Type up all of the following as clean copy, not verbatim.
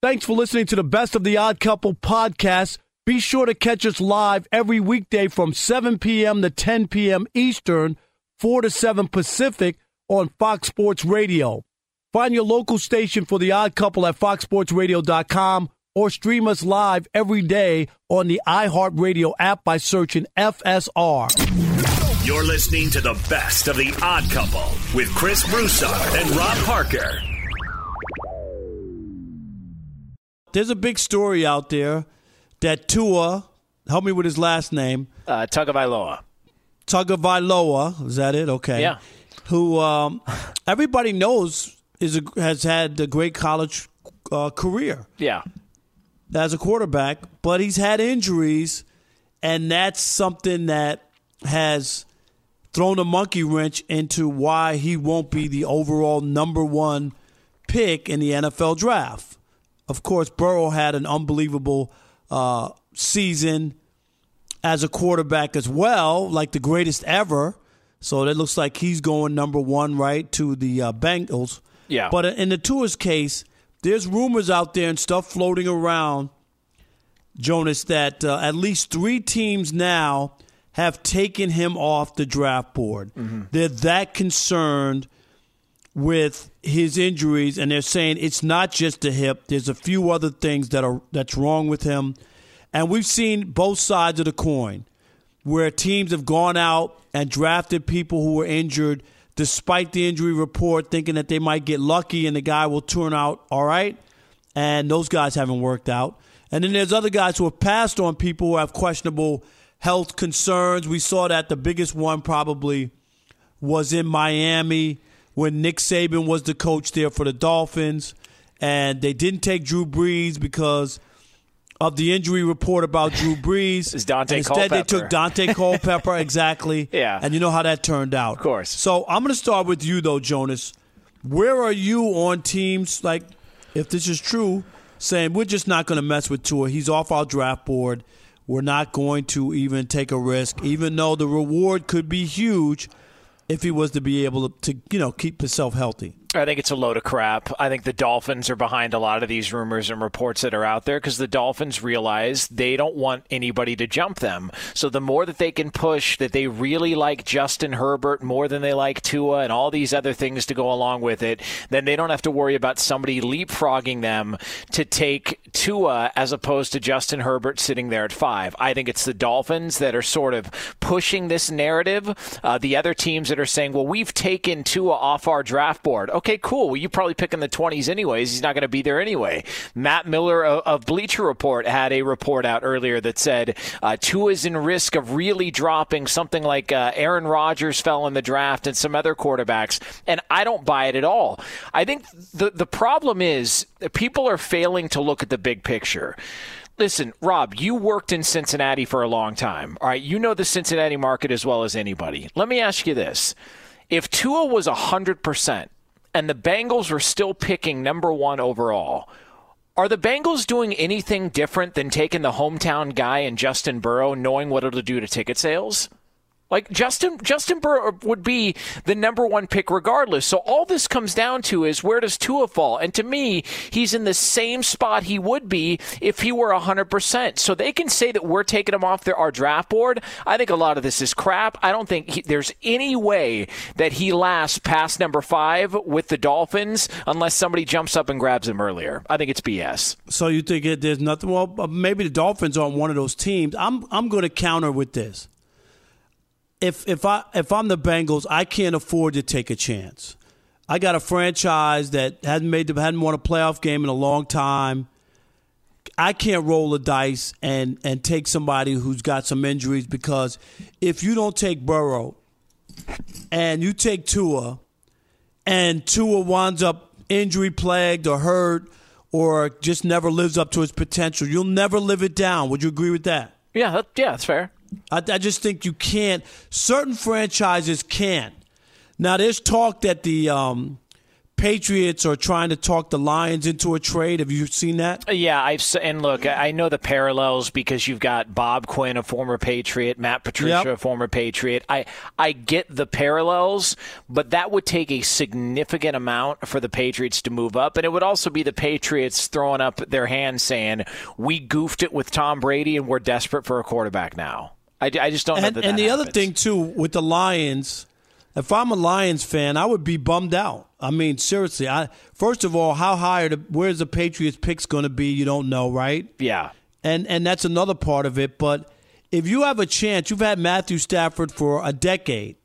Thanks for listening to the Best of the Odd Couple podcast. Be sure to catch us live every weekday from 7 p.m. to 10 p.m. Eastern, 4 to 7 Pacific on Fox Sports Radio. Find your local station for The Odd Couple at foxsportsradio.com or stream us live every day on the iHeartRadio app by searching FSR. You're listening to the Best of the Odd Couple with Chris Broussard and Rob Parker. There's a big story out there that Tua, help me with his last name. Tagovailoa. Tagovailoa, is that it? Okay. Yeah. Who everybody knows has had a great college career. Yeah. As a quarterback, but he's had injuries, and that's something that has thrown a monkey wrench into why he won't be the overall number one pick in the NFL draft. Of course, Burrow had an unbelievable season as a quarterback as well, like the greatest ever. So it looks like he's going number one, right, to the Bengals. Yeah. But in the Tua's case, there's rumors out there and stuff floating around, Jonas, that at least 3 teams now have taken him off the draft board. Mm-hmm. They're that concerned with his injuries, and they're saying it's not just the hip. There's a few other things that's wrong with him. And we've seen both sides of the coin, where teams have gone out and drafted people who were injured despite the injury report, thinking that they might get lucky and the guy will turn out all right. And those guys haven't worked out. And then there's other guys who have passed on people who have questionable health concerns. We saw that the biggest one probably was in Miami when Nick Saban was the coach there for the Dolphins. And they didn't take Drew Brees because of the injury report about Drew Brees. It's Dante Instead, Culpepper. they took Dante Culpepper, exactly. Yeah. And you know how that turned out. Of course. So I'm going to start with you, though, Jonas. Where are you on teams, like, if this is true, saying we're just not going to mess with Tua. He's off our draft board. We're not going to even take a risk, even though the reward could be huge if he was to be able to keep himself healthy. I think it's a load of crap. I think the Dolphins are behind a lot of these rumors and reports that are out there because the Dolphins realize they don't want anybody to jump them. So the more that they can push that they really like Justin Herbert more than they like Tua and all these other things to go along with it, then they don't have to worry about somebody leapfrogging them to take Tua as opposed to Justin Herbert sitting there at 5. I think it's the Dolphins that are sort of pushing this narrative. The other teams that are saying, well, we've taken Tua off our draft board. Okay, cool. Well, you probably pick in the 20s anyways. He's not going to be there anyway. Matt Miller of Bleacher Report had a report out earlier that said Tua's in risk of really dropping something like Aaron Rodgers fell in the draft and some other quarterbacks, and I don't buy it at all. I think the problem is that people are failing to look at the big picture. Listen, Rob, you worked in Cincinnati for a long time. All right, you know the Cincinnati market as well as anybody. Let me ask you this. If Tua was 100%, and the Bengals were still picking number 1 overall, are the Bengals doing anything different than taking the hometown guy and Justin Burrow, knowing what it'll do to ticket sales? Like, Justin Burrow would be the number 1 pick regardless. So all this comes down to is, where does Tua fall? And to me, he's in the same spot he would be if he were 100%. So they can say that we're taking him off our draft board. I think a lot of this is crap. I don't think there's any way that he lasts past number 5 with the Dolphins unless somebody jumps up and grabs him earlier. I think it's BS. So you think there's nothing? Well, maybe the Dolphins aren't one of those teams. I'm going to counter with this. If I'm the Bengals, I can't afford to take a chance. I got a franchise that hadn't won a playoff game in a long time. I can't roll the dice and take somebody who's got some injuries, because if you don't take Burrow and you take Tua, and Tua winds up injury-plagued or hurt or just never lives up to his potential, you'll never live it down. Would you agree with that? Yeah, that's fair. I just think you can't. Certain franchises can't. Now, there's talk that the Patriots are trying to talk the Lions into a trade. Have you seen that? Yeah, and look, I know the parallels because you've got Bob Quinn, a former Patriot, Matt Patricia, a former Patriot. I get the parallels, but that would take a significant amount for the Patriots to move up, and it would also be the Patriots throwing up their hands saying, we goofed it with Tom Brady and we're desperate for a quarterback now. I just don't know that And the happens. other thing, too, with the Lions, if I'm a Lions fan, I would be bummed out. I mean, seriously. First of all, how high where's the Patriots picks going to be? You don't know, right? Yeah. And that's another part of it. But if you have a chance, you've had Matthew Stafford for a decade.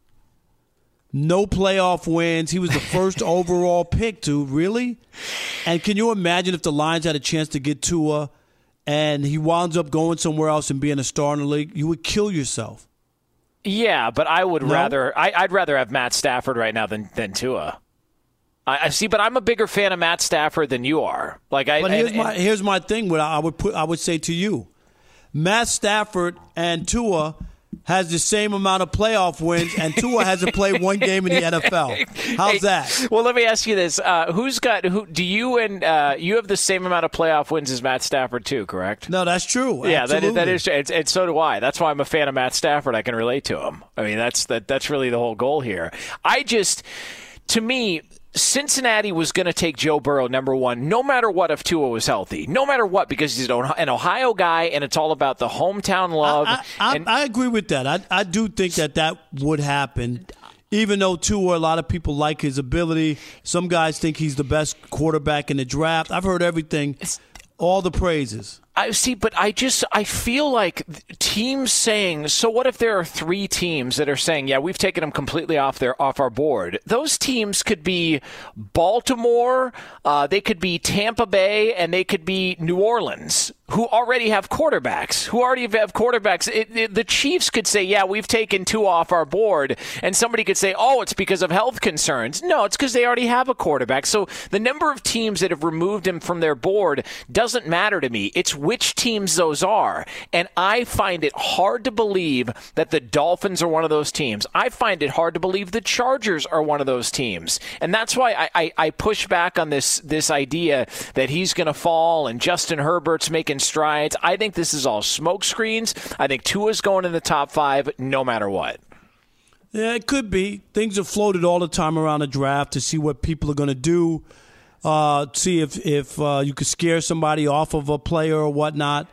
No playoff wins. He was the first overall pick, dude. Really? And can you imagine if the Lions had a chance to get Tua and he winds up going somewhere else and being a star in the league? You would kill yourself. Yeah, but I would rather I'd rather have Matt Stafford right now than Tua. I see, but I'm a bigger fan of Matt Stafford than you are. Here's my thing. What I would say to you, Matt Stafford and Tua has the same amount of playoff wins, and Tua hasn't played one game in the NFL. How's that? Well, let me ask you this: do you and you have the same amount of playoff wins as Matt Stafford too? Correct? No, that's true. Yeah, absolutely. that is, and so do I. That's why I'm a fan of Matt Stafford. I can relate to him. I mean, that's really the whole goal here. To me, Cincinnati was going to take Joe Burrow number one, no matter what if Tua was healthy. No matter what, because he's an Ohio guy, and it's all about the hometown love. I agree with that. I do think that would happen. Even though Tua, a lot of people like his ability. Some guys think he's the best quarterback in the draft. I've heard everything, all the praises. I see, but I feel like teams saying, so what if there are three teams that are saying, yeah, we've taken them completely off our board. Those teams could be Baltimore, they could be Tampa Bay, and they could be New Orleans, who already have quarterbacks. The Chiefs could say, yeah, we've taken two off our board, and somebody could say, oh, it's because of health concerns. No, it's because they already have a quarterback. So the number of teams that have removed him from their board doesn't matter to me. It's which teams those are. And I find it hard to believe that the Dolphins are one of those teams. I find it hard to believe the Chargers are one of those teams. And that's why I push back on this idea that he's going to fall and Justin Herbert's making strides. I think this is all smoke screens. I think Tua's going in the top 5 no matter what. Yeah, it could be. Things are floated all the time around the draft to see what people are going to do. See if you could scare somebody off of a player or whatnot.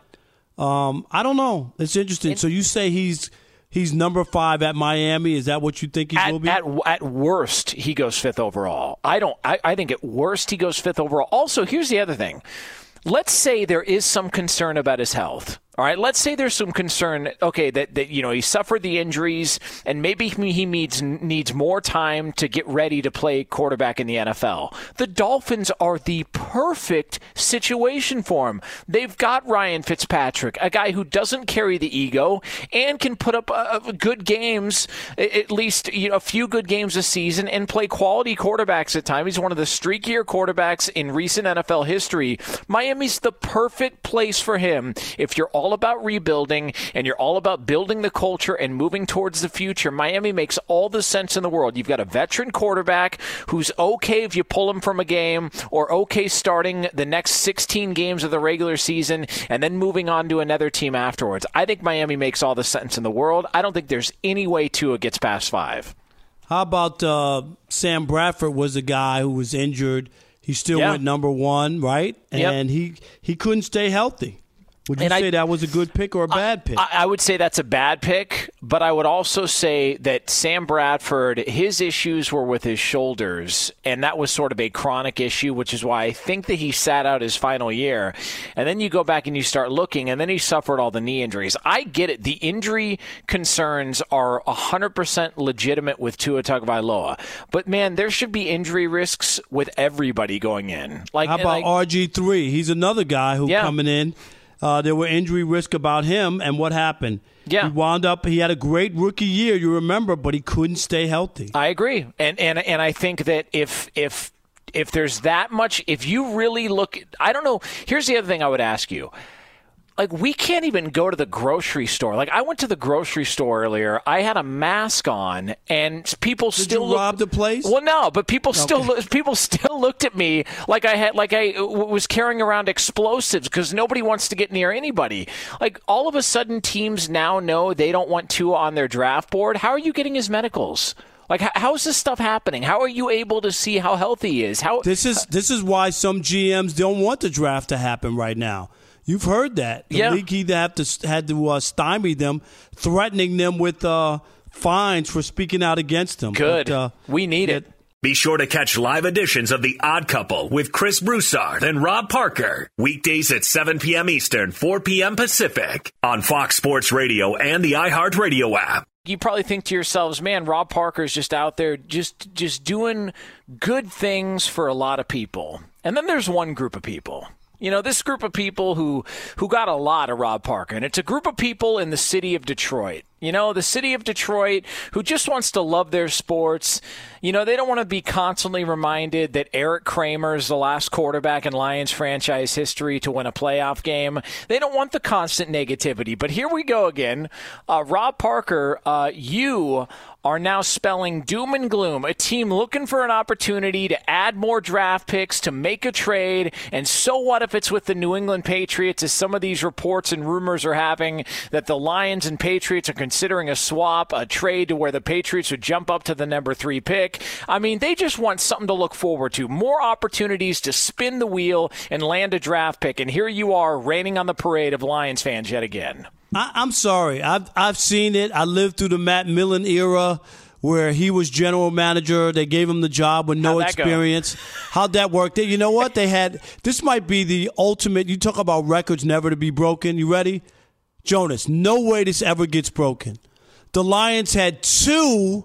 I don't know. It's interesting. So you say he's number 5 at Miami. Is that what you think he will be? At worst, he goes 5th overall. I think at worst he goes 5th overall. Also, here's the other thing. Let's say there is some concern about his health. All right, let's say there's some concern, okay, that he suffered the injuries and maybe he needs more time to get ready to play quarterback in the NFL. The Dolphins are the perfect situation for him. They've got Ryan Fitzpatrick, a guy who doesn't carry the ego and can put up good games, at least a few good games a season, and play quality quarterbacks at times. He's one of the streakier quarterbacks in recent NFL history. Miami's the perfect place for him if you're all about rebuilding and you're all about building the culture and moving towards the future. Miami makes all the sense in the world. You've got a veteran quarterback who's okay if you pull him from a game or okay starting the next 16 games of the regular season and then moving on to another team afterwards. I think Miami makes all the sense in the world. I don't think there's any way Tua gets past 5. How about Sam Bradford was a guy who was injured. He still went number 1, right? And he couldn't stay healthy. Would you say that was a good pick or a bad pick? I would say that's a bad pick, but I would also say that Sam Bradford, his issues were with his shoulders, and that was sort of a chronic issue, which is why I think that he sat out his final year. And then you go back and you start looking, and then he suffered all the knee injuries. I get it. The injury concerns are 100% legitimate with Tua Tagovailoa. But, man, there should be injury risks with everybody going in. How about RG3? He's another guy who coming in. There were injury risk about him, and what happened? Yeah. He wound up, he had a great rookie year, you remember, but he couldn't stay healthy. I agree. And I think that if there's that much, if you really look, I don't know, here's the other thing I would ask you. like, we can't even go to the grocery store. Like, I went to the grocery store earlier. I had a mask on, and people still Did you rob the place? Well, no, but people still looked at me like I was carrying around explosives because nobody wants to get near anybody. Like, all of a sudden, teams now know they don't want Tua on their draft board. How are you getting his medicals? Like, how is this stuff happening? How are you able to see how healthy he is? This is why some GMs don't want the draft to happen right now. You've heard that. The league either had to stymie them, threatening them with fines for speaking out against them. Good. But, we need it. Be sure to catch live editions of The Odd Couple with Chris Broussard and Rob Parker. Weekdays at 7 p.m. Eastern, 4 p.m. Pacific on Fox Sports Radio and the iHeartRadio app. You probably think to yourselves, man, Rob Parker's just out there just doing good things for a lot of people. And then there's one group of people. You know, this group of people who got a lot of Rob Parker, and it's a group of people in the city of Detroit. You know, the city of Detroit who just wants to love their sports. You know, they don't want to be constantly reminded that Eric Kramer is the last quarterback in Lions franchise history to win a playoff game. They don't want the constant negativity. But here we go again. Rob Parker, you are now spelling doom and gloom, a team looking for an opportunity to add more draft picks, to make a trade, and so what if it's with the New England Patriots, as some of these reports and rumors are having, that the Lions and Patriots are considering a swap, a trade to where the Patriots would jump up to the number 3 pick. I mean, they just want something to look forward to, more opportunities to spin the wheel and land a draft pick, and here you are raining on the parade of Lions fans yet again. I'm sorry. I've seen it. I lived through the Matt Millen era where he was general manager. They gave him the job with no experience. How'd that work? You know what? This might be the ultimate. You talk about records never to be broken. You ready? Jonas, no way this ever gets broken. The Lions had 2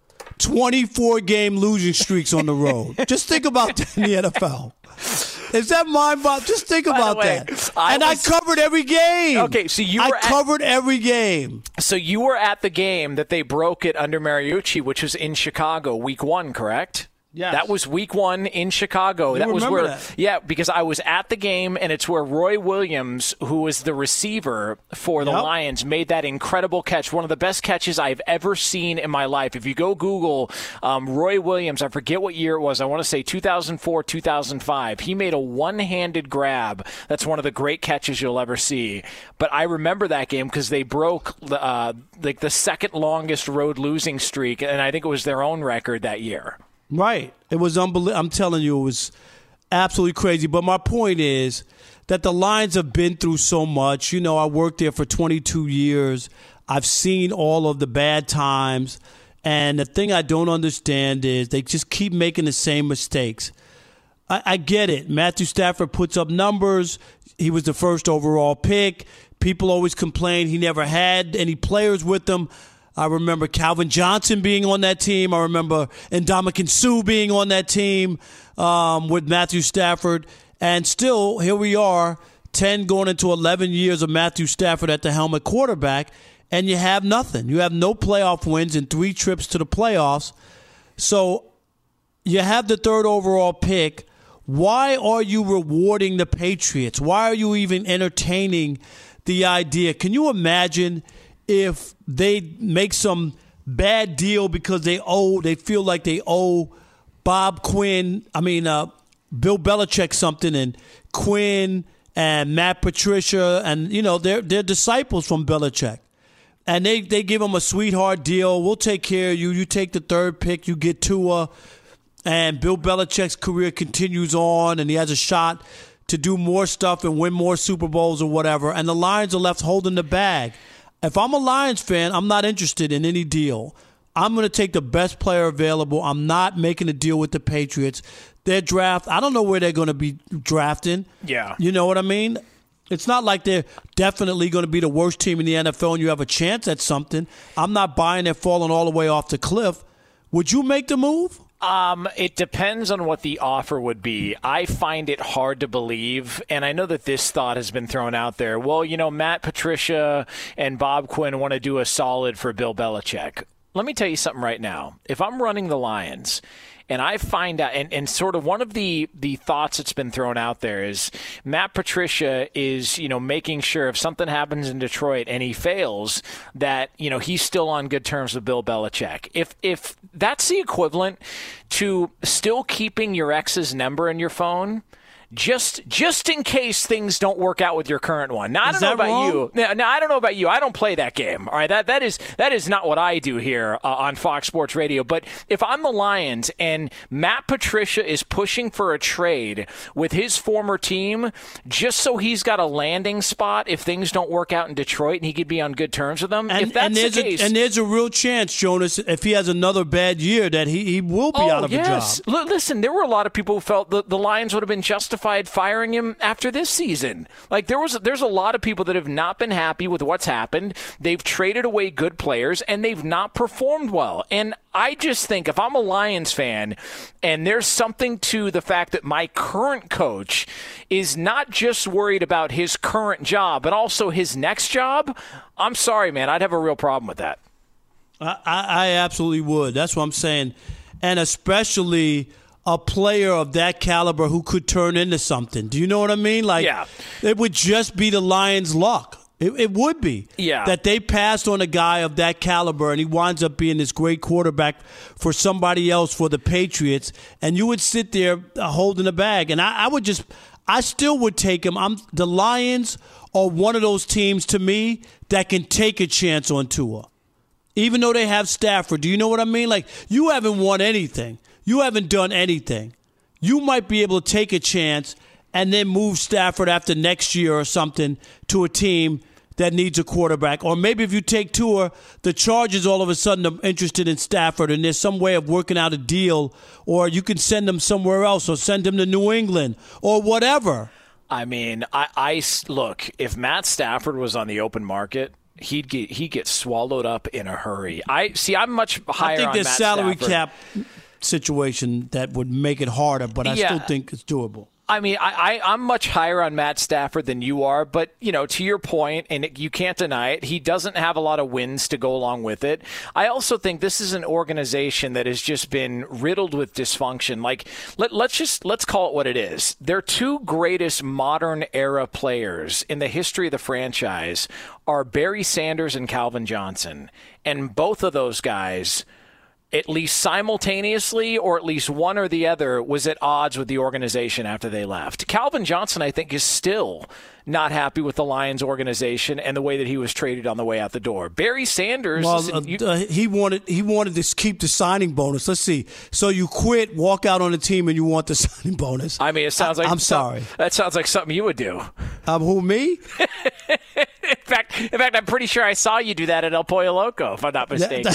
24-game losing streaks on the road. Just think about that in the NFL. Is that mind-boggling? Just think about that. I covered every game. Okay, so I covered every game. So you were at the game that they broke it under Mariucci, which was in Chicago, week 1, correct? Yes. That was week 1 in Chicago. That was where, yeah, because I was at the game, and it's where Roy Williams, who was the receiver for the Lions, made that incredible catch, one of the best catches I've ever seen in my life. If you go Google Roy Williams, I forget what year it was. I want to say 2004, 2005. He made a one-handed grab. That's one of the great catches you'll ever see. But I remember that game because they broke the second longest road losing streak, and I think it was their own record that year. Right. It was unbelievable. I'm telling you, it was absolutely crazy. But my point is that the Lions have been through so much. You know, I worked there for 22 years. I've seen all of the bad times. And the thing I don't understand is they just keep making the same mistakes. I get it. Matthew Stafford puts up numbers. He was the first overall pick. People always complain he never had any players with him. I remember Calvin Johnson being on that team. I remember Ndamukong Suh being on that team with Matthew Stafford. And still, here we are, 10 going into 11 years of Matthew Stafford at the helm at quarterback, and you have nothing. You have no playoff wins and 3 trips to the playoffs. So you have the 3rd overall pick. Why are you rewarding the Patriots? Why are you even entertaining the idea? Can you imagine if they make some bad deal because they feel like they owe Bill Belichick something, and Quinn and Matt Patricia, and you know they're disciples from Belichick, and they give them a sweetheart deal. We'll take care of you. You take the 3rd pick, you get Tua, and Bill Belichick's career continues on, and he has a shot to do more stuff and win more Super Bowls or whatever. And the Lions are left holding the bag. If I'm a Lions fan, I'm not interested in any deal. I'm going to take the best player available. I'm not making a deal with the Patriots. Their draft, I don't know where they're going to be drafting. Yeah. You know what I mean? It's not like they're definitely going to be the worst team in the NFL and you have a chance at something. I'm not buying they're falling all the way off the cliff. Would you make the move? It depends on what the offer would be. I find it hard to believe, and I know that this thought has been thrown out there. Well, you know, Matt Patricia and Bob Quinn want to do a solid for Bill Belichick. Let me tell you something right now. If I'm running the Lions And I find out, and sort of one of the thoughts that's been thrown out there is Matt Patricia is, making sure if something happens in Detroit and he fails, that, he's still on good terms with Bill Belichick. If that's the equivalent to still keeping your ex's number in your phone, just in case things don't work out with your current one. Now, I don't know about you. Now, I don't know about you. I don't play that game. All right, that is not what I do here on Fox Sports Radio. But if I'm the Lions and Matt Patricia is pushing for a trade with his former team just so he's got a landing spot if things don't work out in Detroit and he could be on good terms with them, if that's the case. And there's a real chance, Jonas, if he has another bad year, that he will be out of a job. Listen, there were a lot of people who felt the Lions would have been justified firing him after this season. Like there's a lot of people that have not been happy with what's happened. They've traded away good players and they've not performed well. And I just think if I'm a Lions fan and there's something to the fact that my current coach is not just worried about his current job, but also his next job, I'm sorry, man, I'd have a real problem with that. I absolutely would. That's what I'm saying. And especially a player of that caliber who could turn into something. Do you know what I mean? It would just be the Lions' luck. It would be. Yeah. That they passed on a guy of that caliber and he winds up being this great quarterback for somebody else, for the Patriots, and you would sit there holding the bag. And I still would take him. The Lions are one of those teams to me that can take a chance on Tua. Even though they have Stafford. Do you know what I mean? Like, you haven't won anything. You haven't done anything. You might be able to take a chance and then move Stafford after next year or something to a team that needs a quarterback. Or maybe if you take Tua, the Chargers all of a sudden are interested in Stafford and there's some way of working out a deal, or you can send them somewhere else or send him to New England or whatever. I mean, I look, if Matt Stafford was on the open market, he'd get swallowed up in a hurry. I'm much higher on Matt Stafford. I think there's salary cap situation that would make it harder, but I still think it's doable. I mean, I'm much higher on Matt Stafford than you are, but, to your point, and you can't deny it, he doesn't have a lot of wins to go along with it. I also think this is an organization that has just been riddled with dysfunction. Like, let's call it what it is. Their two greatest modern era players in the history of the franchise are Barry Sanders and Calvin Johnson. And both of those guys, at least simultaneously, or at least one or the other, was at odds with the organization after they left. Calvin Johnson, I think, is still not happy with the Lions organization and the way that he was traded on the way out the door. Barry Sanders, he wanted to keep the signing bonus. Let's see. So you quit, walk out on the team, and you want the signing bonus. I mean, it sounds like I'm sorry. That sounds like something you would do. Who, me? In fact, I'm pretty sure I saw you do that at El Pollo Loco, if I'm not mistaken.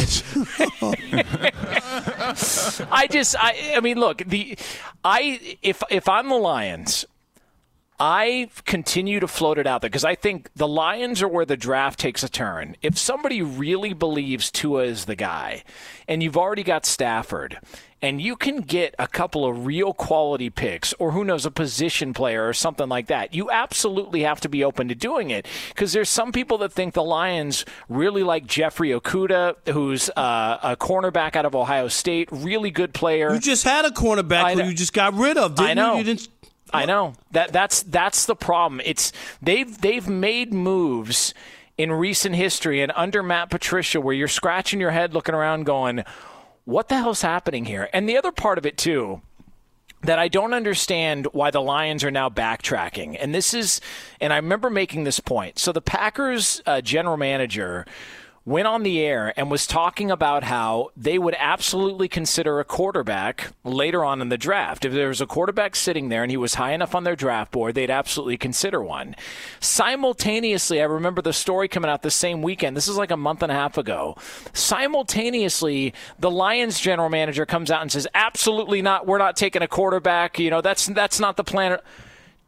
I mean, look, if I'm the Lions, I continue to float it out there because I think the Lions are where the draft takes a turn. If somebody really believes Tua is the guy, and you've already got Stafford, and you can get a couple of real quality picks, or who knows, a position player or something like that, you absolutely have to be open to doing it. Because there's some people that think the Lions really like Jeffrey Okudah, who's a cornerback out of Ohio State, really good player. You just had a cornerback who you just got rid of, didn't you? You didn't. I know. That's the problem. It's they've made moves in recent history and under Matt Patricia where you're scratching your head looking around going, what the hell's happening here? And the other part of it too, that I don't understand why the Lions are now backtracking. And I remember making this point. So the Packers general manager went on the air and was talking about how they would absolutely consider a quarterback later on in the draft. If there was a quarterback sitting there and he was high enough on their draft board, they'd absolutely consider one. Simultaneously, I remember the story coming out the same weekend. This is like a month and a half ago. Simultaneously, the Lions general manager comes out and says, absolutely not. We're not taking a quarterback. That's not the plan. Dude,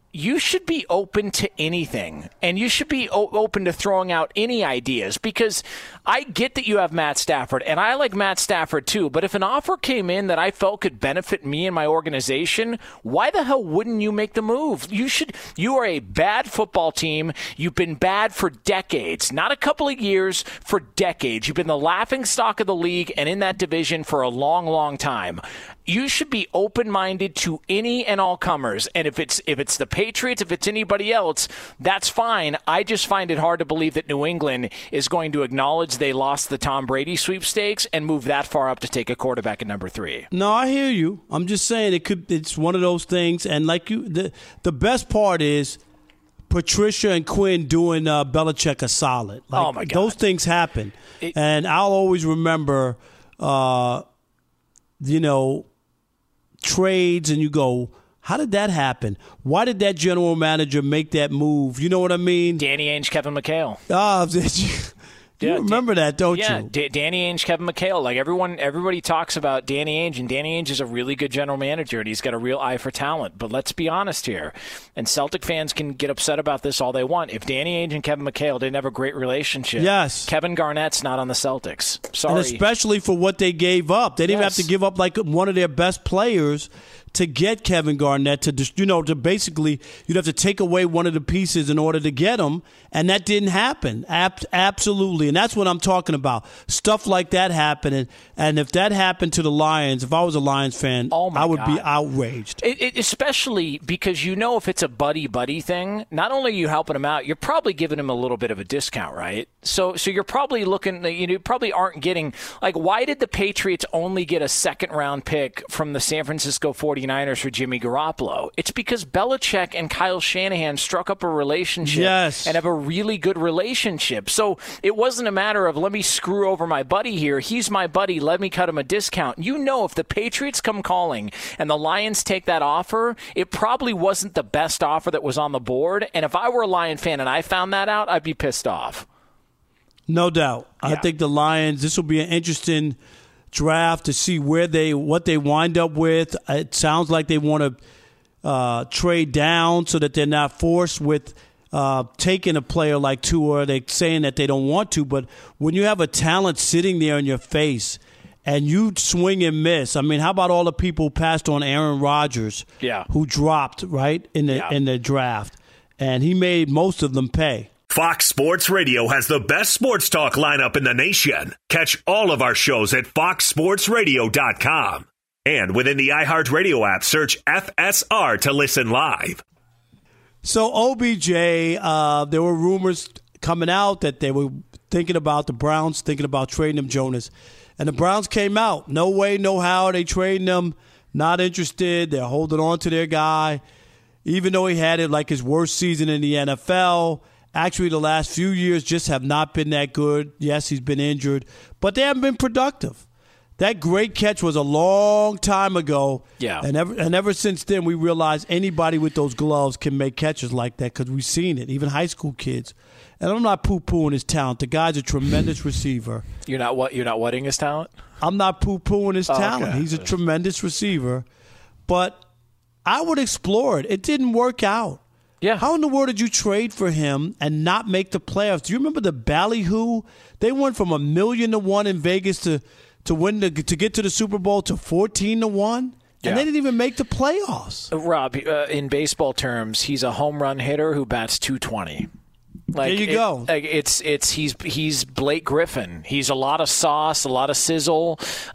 you should be open to anything, and you should be open to throwing out any ideas, because I get that you have Matt Stafford, and I like Matt Stafford too, but if an offer came in that I felt could benefit me and my organization, why the hell wouldn't you make the move? You are a bad football team. You've been bad for decades, not a couple of years, for decades. You've been the laughingstock of the league and in that division for a long, long time. You should be open-minded to any and all comers, and if it's the Patriots, if it's anybody else, that's fine. I just find it hard to believe that New England is going to acknowledge they lost the Tom Brady sweepstakes and move that far up to take a quarterback at number 3. No, I hear you. I'm just saying it's one of those things, and the best part is Patricia and Quinn doing Belichick a solid. Oh my God, those things happen, and I'll always remember, trades, and you go, how did that happen? Why did that general manager make that move? You know what I mean? Danny Ainge, Kevin McHale. You remember that, don't you? Yeah, Danny Ainge, Kevin McHale. Like everybody talks about Danny Ainge, and Danny Ainge is a really good general manager, and he's got a real eye for talent. But let's be honest here, and Celtic fans can get upset about this all they want. If Danny Ainge and Kevin McHale didn't have a great relationship, yes, Kevin Garnett's not on the Celtics. Sorry. And especially for what they gave up. They didn't have to give up like one of their best players to get Kevin Garnett to basically, you'd have to take away one of the pieces in order to get him, and that didn't happen. Absolutely, and that's what I'm talking about. Stuff like that happening, and if that happened to the Lions, if I was a Lions fan, I would be outraged. Especially because if it's a buddy thing, not only are you helping him out, you're probably giving him a little bit of a discount, right? So you're probably looking, you probably aren't getting, like, why did the Patriots only get a second-round pick from the San Francisco 49ers for Jimmy Garoppolo? It's because Belichick and Kyle Shanahan struck up a relationship and have a really good relationship. So it wasn't a matter of, let me screw over my buddy here. He's my buddy. Let me cut him a discount. If the Patriots come calling and the Lions take that offer, it probably wasn't the best offer that was on the board. And if I were a Lion fan and I found that out, I'd be pissed off. No doubt. Yeah. I think the Lions, this will be an interesting draft to see what they wind up with. It sounds like they want to trade down so that they're not forced with taking a player like Tua. They're saying that they don't want to, but when you have a talent sitting there in your face and you swing and miss, I mean, how about all the people who passed on Aaron Rodgers, who dropped right in the draft, and he made most of them pay. Fox Sports Radio has the best sports talk lineup in the nation. Catch all of our shows at foxsportsradio.com. And within the iHeartRadio app, search FSR to listen live. So OBJ, there were rumors coming out that they were thinking about the Browns, thinking about trading him, Jonas. And the Browns came out. No way, no how. They trading him. Not interested. They're holding on to their guy. Even though he had it like his worst season in the NFL. Actually, the last few years just have not been that good. Yes, he's been injured, but they haven't been productive. That great catch was a long time ago. Yeah. And ever since then, we realized anybody with those gloves can make catches like that because we've seen it, even high school kids. And I'm not poo-pooing his talent. The guy's a tremendous receiver. You're not whatting his talent? I'm not poo-pooing his talent. Okay. He's a tremendous receiver. But I would explore it. It didn't work out. Yeah. How in the world did you trade for him and not make the playoffs? Do you remember the ballyhoo? They went from 1,000,000-1 in Vegas to get to the Super Bowl to 14-1, and they didn't even make the playoffs. Rob, in baseball terms, he's a home run hitter who bats .220. There you go. He's Blake Griffin. He's a lot of sauce, a lot of sizzle.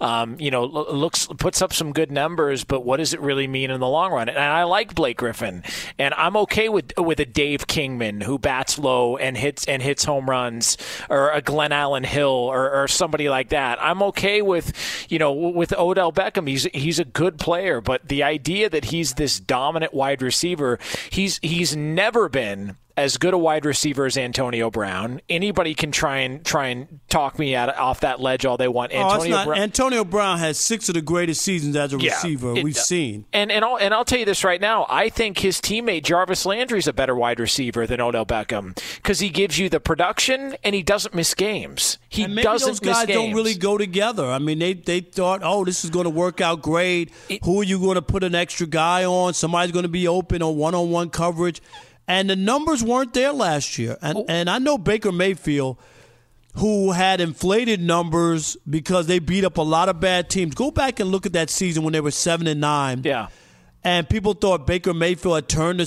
Puts up some good numbers, but what does it really mean in the long run? And I like Blake Griffin, and I'm okay with a Dave Kingman who bats low and hits home runs, or a Glenn Allen Hill or somebody like that. I'm okay with Odell Beckham. He's a good player, but the idea that he's this dominant wide receiver, he's never been as good a wide receiver as Antonio Brown. Anybody can try and talk me off that ledge all they want. Antonio Brown has 6 of the greatest seasons as a receiver we've seen. And I'll tell you this right now. I think his teammate Jarvis Landry is a better wide receiver than Odell Beckham because he gives you the production and he doesn't miss games. And maybe those guys don't really go together. I mean, they thought, this is going to work out great. Who are you going to put an extra guy on? Somebody's going to be open on one-on-one coverage. And the numbers weren't there last year. And I know Baker Mayfield, who had inflated numbers because they beat up a lot of bad teams. Go back and look at that season when they were 7-9. Yeah. And people thought Baker Mayfield had turned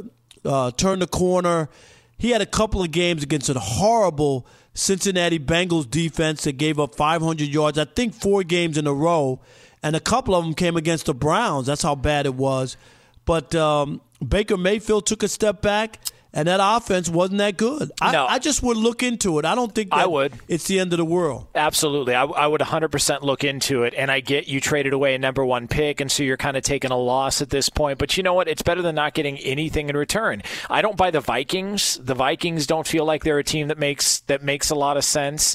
the corner. He had a couple of games against a horrible Cincinnati Bengals defense that gave up 500 yards, I think 4 games in a row. And a couple of them came against the Browns. That's how bad it was. But Baker Mayfield took a step back, and that offense wasn't that good. I just would look into it. I don't think that it's the end of the world. Absolutely. I would 100% look into it, and I get you traded away a number 1 pick, and so you're kind of taking a loss at this point. But you know what? It's better than not getting anything in return. I don't buy the Vikings. The Vikings don't feel like they're a team that makes a lot of sense.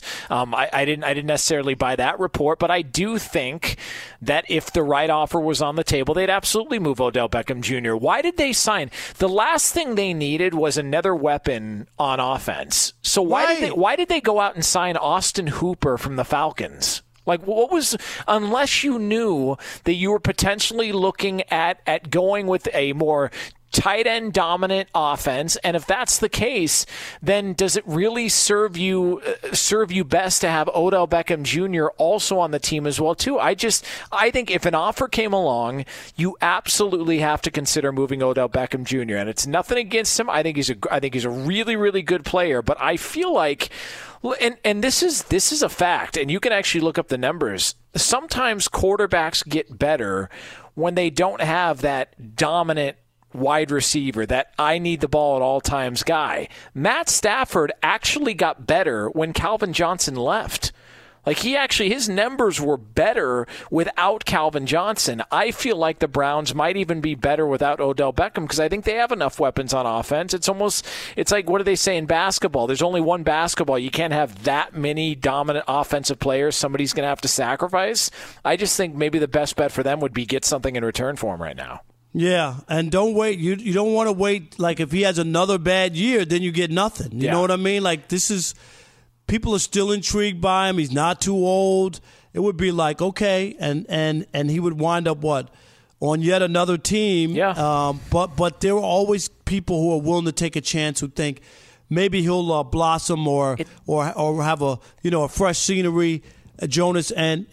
I didn't necessarily buy that report, but I do think that if the right offer was on the table, they'd absolutely move Odell Beckham Jr. Why did they sign? The last thing they needed was another weapon on offense. So why did they go out and sign Austin Hooper from the Falcons? Like, what was, unless you knew that you were potentially looking at going with a more tight end dominant offense, and if that's the case, then does it really serve you best to have Odell Beckham Jr. also on the team as well too? I think if an offer came along, you absolutely have to consider moving Odell Beckham Jr. And it's nothing against him. I think he's a really, really good player, but I feel like, and this is a fact, and you can actually look up the numbers. Sometimes quarterbacks get better when they don't have that dominant wide receiver, that I need the ball at all times guy. Matt Stafford actually got better when Calvin Johnson left. Like, his numbers were better without Calvin Johnson. I feel like the Browns might even be better without Odell Beckham because I think they have enough weapons on offense. It's like, what do they say in basketball? There's only one basketball. You can't have that many dominant offensive players. Somebody's going to have to sacrifice. I just think maybe the best bet for them would be get something in return for him right now. Yeah, and don't wait. You don't want to wait. Like, if he has another bad year, then you get nothing. You know what I mean? Like, people are still intrigued by him. He's not too old. It would be like, okay, and he would wind up on yet another team. Yeah. But there are always people who are willing to take a chance, who think maybe he'll blossom or have a fresh scenery. Jonas, and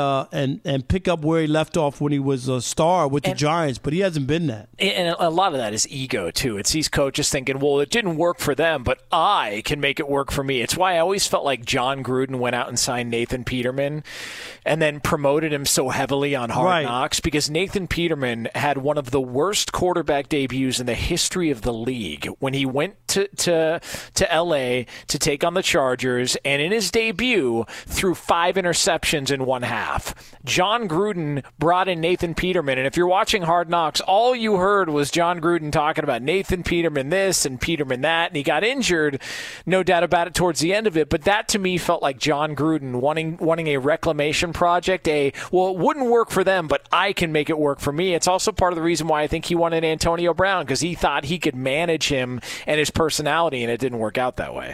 pick up where he left off when he was a star with the Giants, but he hasn't been that. And a lot of that is ego, too. It's these coaches thinking, well, it didn't work for them, but I can make it work for me. It's why I always felt like John Gruden went out and signed Nathan Peterman and then promoted him so heavily on Hard Knocks, because Nathan Peterman had one of the worst quarterback debuts in the history of the league when he went to L.A. to take on the Chargers, and in his debut threw 5 interceptions in one half. John Gruden brought in Nathan Peterman, and if you're watching Hard Knocks, all you heard was John Gruden talking about Nathan Peterman this and Peterman that, and he got injured, no doubt about it, towards the end of it. But that to me felt like John Gruden wanting a reclamation project, it wouldn't work for them, but I can make it work for me. It's also part of the reason why I think he wanted Antonio Brown, because he thought he could manage him and his personality, and it didn't work out that way.